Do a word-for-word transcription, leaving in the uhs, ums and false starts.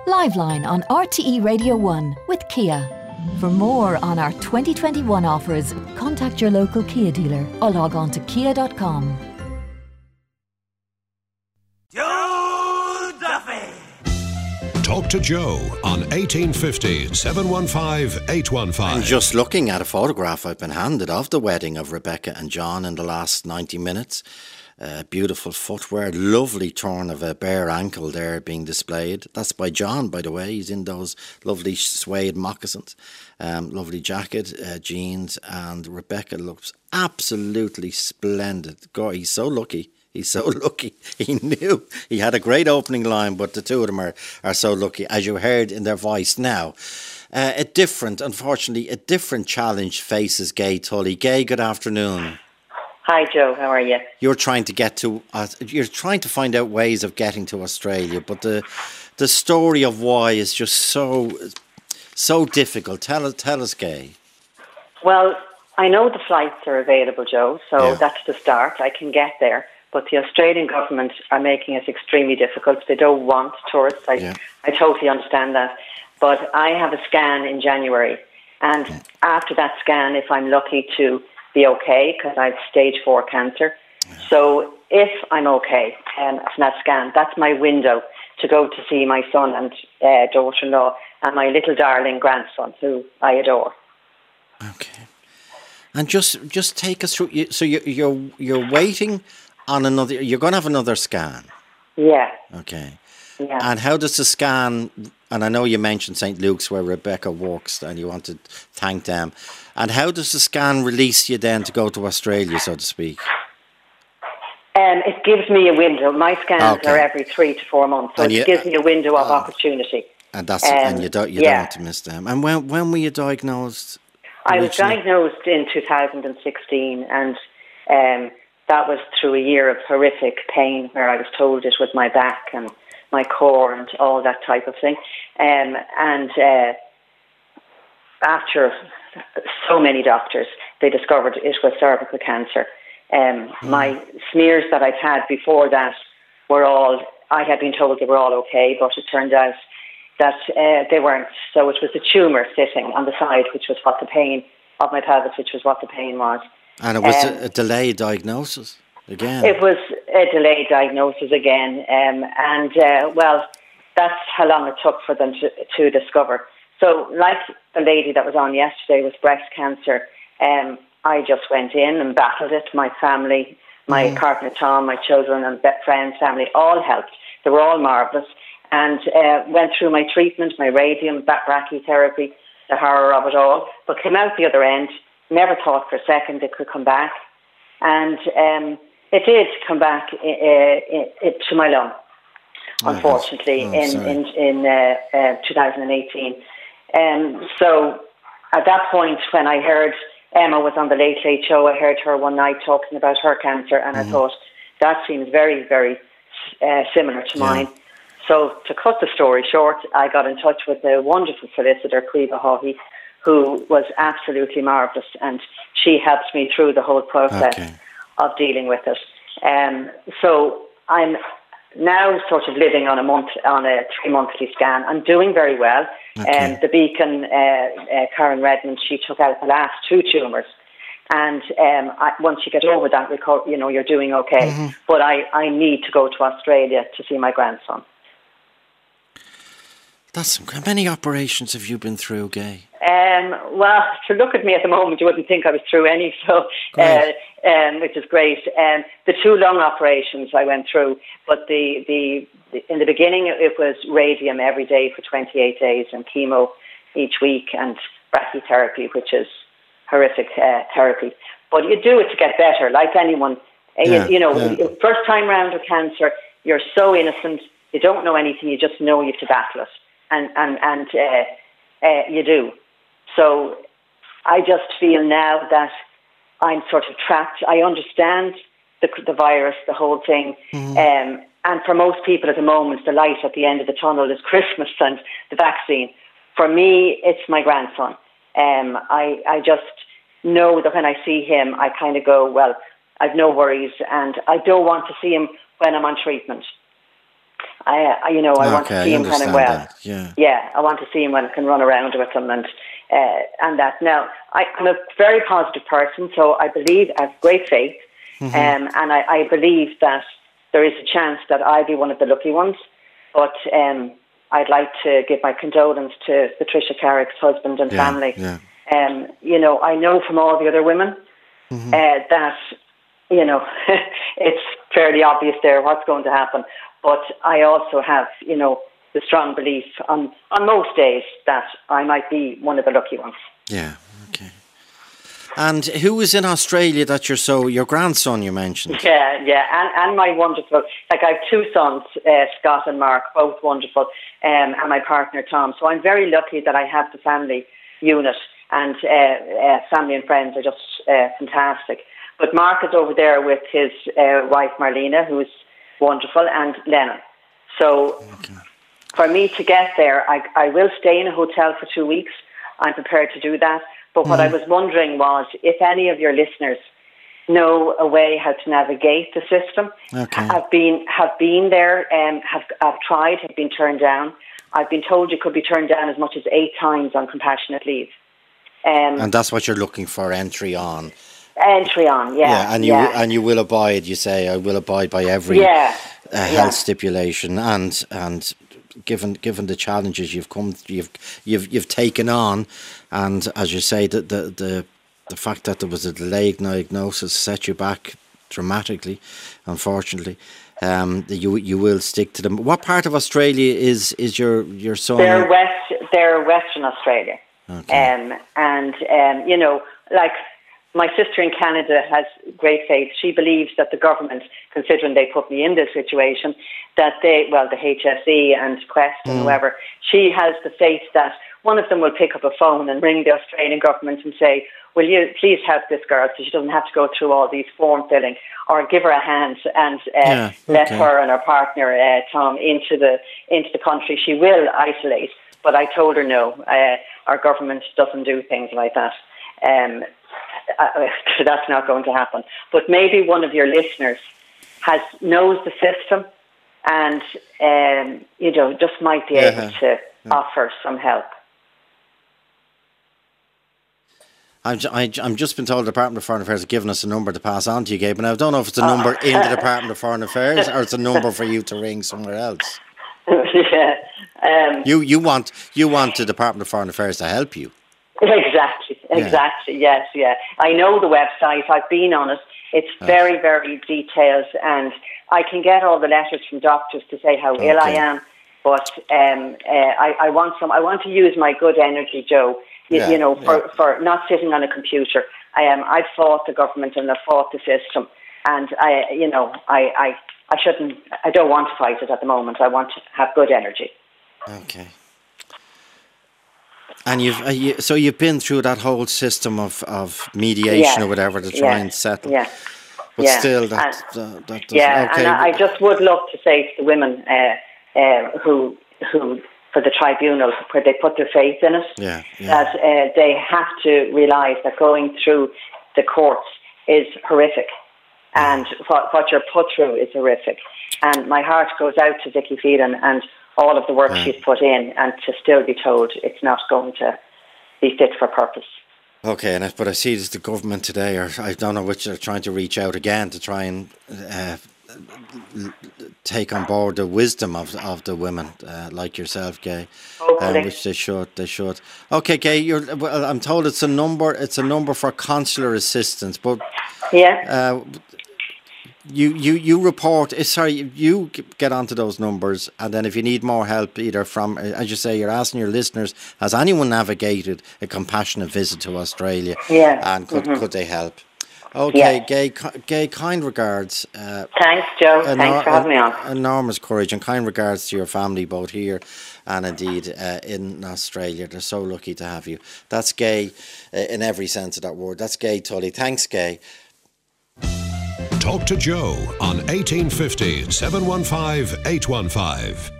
Liveline on R T E Radio one with Kia. For more on our twenty twenty-one offers, contact your local Kia dealer or log on to kia dot com. Joe Duffy! Talk to Joe on eighteen fifty, seven one five, eight one five. And just looking at a photograph I've been handed of the wedding of Rebecca and John in the last ninety minutes. Uh, beautiful footwear, lovely torn of a bare ankle there being displayed. That's by John, by the way. He's in those lovely suede moccasins, um, lovely jacket, uh, jeans, and Rebecca looks absolutely splendid. God, he's so lucky. He's so lucky. He knew he had a great opening line, but the two of them are, are so lucky, as you heard in their voice now. Uh, a different, unfortunately, a different challenge faces Gay Tully. Gay, good afternoon. Hi, Joe. How are you? You're trying to get to, uh, you're trying to find out ways of getting to Australia, but the the story of why is just so so difficult. Tell us, tell us, Gay. Well, I know the flights are available, Joe, so Yeah. that's the start. I can get there. But the Australian government are making it extremely difficult. They don't want tourists. I, Yeah. I totally understand that. But I have a scan in January. And Yeah. after that scan, if I'm lucky to be okay, because I have stage four cancer. Yeah. So if I'm okay um, from that scan, that's my window to go to see my son and uh, daughter-in-law and my little darling grandson, who I adore. Okay. And just just take us through. So you, you're you're waiting on another. You're going to have another scan. Yeah. Okay. Yeah. And how does the scan? And I know you mentioned Saint Luke's where Rebecca works, and you want to thank them. And how does the scan release you then to go to Australia, so to speak? Um, it gives me a window. My scans Okay. are every three to four months, so And it you- gives me a window of uh, opportunity. And that's Um, and you don't you yeah. don't want to miss them. And when when were you diagnosed? I was originally? diagnosed in two thousand sixteen, and um, that was through a year of horrific pain where I was told it was my back and my core and all that type of thing. Um, and uh, after so many doctors, they discovered it was cervical cancer. Um, Mm. My smears that I'd had before that were all, I had been told they were all okay, but it turned out that uh, they weren't. So it was a tumour sitting on the side, which was what the pain of my pelvis, which was what the pain was. And it was um, a, a delayed diagnosis again. It was a delayed diagnosis again, um, and uh, well, that's how long it took for them to, to discover. So, like the lady that was on yesterday with breast cancer, um, I just went in and battled it. My family, my Mm. partner Tom, my children and be- friends, family, all helped. They were all marvellous, and uh, went through my treatment, my radium, back brachytherapy, the horror of it all, but came out the other end. Never thought for a second it could come back, and um, it did come back uh, uh, to my lung, Oh, unfortunately, that's- oh, in sorry. in, in uh, uh, two thousand eighteen. Um, so at that point, when I heard Emma was on the Late Late Show, I heard her one night talking about her cancer, and Mm-hmm. I thought that seems very, very uh, similar to Yeah. mine. So to cut the story short, I got in touch with a wonderful solicitor, Cueva Haughey, who was absolutely marvellous, and she helped me through the whole process Okay. of dealing with it. Um, so I'm now sort of living on a month on a three monthly scan. I'm doing very well. Okay. Um, the Beacon, uh, uh, Karen Redmond, she took out the last two tumours, and um, I, once you get over that, reco- you know you're doing okay. Mm-hmm. But I, I need to go to Australia to see my grandson. That's how many operations have you been through, Gay? Um, well, to look at me at the moment, you wouldn't think I was through any, so uh, Great. um, which is great. Um, the two lung operations I went through, but the, the, the in the beginning it was radium every day for twenty-eight days and chemo each week and brachytherapy, which is horrific uh, therapy. But you do it to get better, like anyone. Uh, Yeah, you, you know, yeah. first time round with cancer, you're so innocent, you don't know anything, you just know you have to battle it, and and and uh, uh, you do. So I just feel now that I'm sort of trapped. I understand the, the virus, the whole thing. Mm-hmm. Um, and for most people at the moment, the light at the end of the tunnel is Christmas and the vaccine. For me, it's my grandson. Um, I, I just know that when I see him, I kind of go, well, I've no worries, and I don't want to see him when I'm on treatment. I, I you know, I okay, want to see him kind of well. That. Yeah, yeah, I want to see him when I can run around with him and uh, and that. Now, I, I'm a very positive person, so I believe I have great faith, mm-hmm. um, and I, I believe that there is a chance that I'll be one of the lucky ones. But um, I'd like to give my condolence to Patricia Carrick's husband and yeah, family. Yeah. Um, you know, I know from all the other women mm-hmm. uh, that, you know, it's fairly obvious there what's going to happen. But I also have, you know, the strong belief on, on most days that I might be one of the lucky ones. Yeah, okay. And who was in Australia that you're so, your grandson you mentioned? Yeah, yeah, and, and my wonderful, like I have two sons, uh, Scott and Mark, both wonderful, um, and my partner Tom. So I'm very lucky that I have the family unit, and uh, uh, family and friends are just uh, fantastic. But Mark is over there with his uh, wife Marlena, who's wonderful, and Lennon. So okay. for me to get there, I, I will stay in a hotel for two weeks. I'm prepared to do that. But what mm. I was wondering was if any of your listeners know a way how to navigate the system. Okay. Have been have been there, um, have have tried, have been turned down. I've been told you could be turned down as much as eight times on compassionate leave. Um, and that's what you're looking for, entry on. Entry on, yeah. Yeah, and you yeah. and you will abide. You say I will abide by every yeah. uh, health yeah. stipulation, and and given given the challenges you've come, you've you've you've taken on, and as you say, the the the, the fact that there was a delayed diagnosis set you back dramatically, unfortunately. Um, you you will stick to them. What part of Australia is is your your son? They're west. They're Western Australia. Okay. Um, and um, you know, like. My sister in Canada has great faith. She believes that the government, considering they put me in this situation, that they, well, the H S E and Quest and mm. whoever, she has the faith that one of them will pick up a phone and ring the Australian government and say, will you please help this girl so she doesn't have to go through all these form filling, or give her a hand and uh, yeah, okay. let her and her partner, uh, Tom, into the into the country. She will isolate, but I told her no, uh, our government doesn't do things like that. Um, Uh, that's not going to happen. But maybe one of your listeners has knows the system, and um, you know, just might be yeah, able to yeah. offer some help. I'm, I, I'm just been told the Department of Foreign Affairs has given us a number to pass on to you, Gabe, and I don't know if it's a oh. number in the Department of Foreign Affairs or it's a number for you to ring somewhere else. yeah, um, you you want you want the Department of Foreign Affairs to help you. Exactly, exactly, yeah. yes, yeah. I know the website, I've been on it. It's very, very detailed, and I can get all the letters from doctors to say how okay. ill I am, but um, uh, I, I want some. I want to use my good energy, Joe, you, yeah, you know, for, yeah. for not sitting on a computer. I am. Um, I've fought the government and I've fought the system, and I, you know, I, I, I shouldn't, I don't want to fight it at the moment. I want to have good energy. Okay. And you've uh, you, so you've been through that whole system of, of mediation yeah. or whatever to try yeah. and settle. Yeah. But yeah. still, that, and, uh, that doesn't... Yeah, okay. and I, I just would love to say to the women uh, uh, who, who, for the tribunal, where they put their faith in it, yeah, yeah. that uh, they have to realise that going through the courts is horrific, and what, what you're put through is horrific. And my heart goes out to Vicky Phelan and all of the work yeah. she's put in, and to still be told it's not going to be fit for purpose. Okay, and I, but I see that the government today, or I don't know which, they're trying to reach out again to try and uh, take on board the wisdom of of the women uh, like yourself, Gay, um, which they should. They should. Okay, Gay, you're. Well, I'm told it's a number. It's a number for consular assistance, but yeah. Uh, You, you, you report, sorry, you get onto those numbers, and then if you need more help, either from, as you say, you're asking your listeners, has anyone navigated a compassionate visit to Australia? Yeah. And could mm-hmm. could they help? Okay, yeah. Gay, Gay, kind regards. Uh, Thanks, Joe. Enor- Thanks for having me on. Enormous courage and kind regards to your family, both here and indeed uh, in Australia. They're so lucky to have you. That's Gay uh, in every sense of that word. That's Gay Tully. Thanks, Gay. Talk to Joe on eighteen fifty, seven one five, eight one five.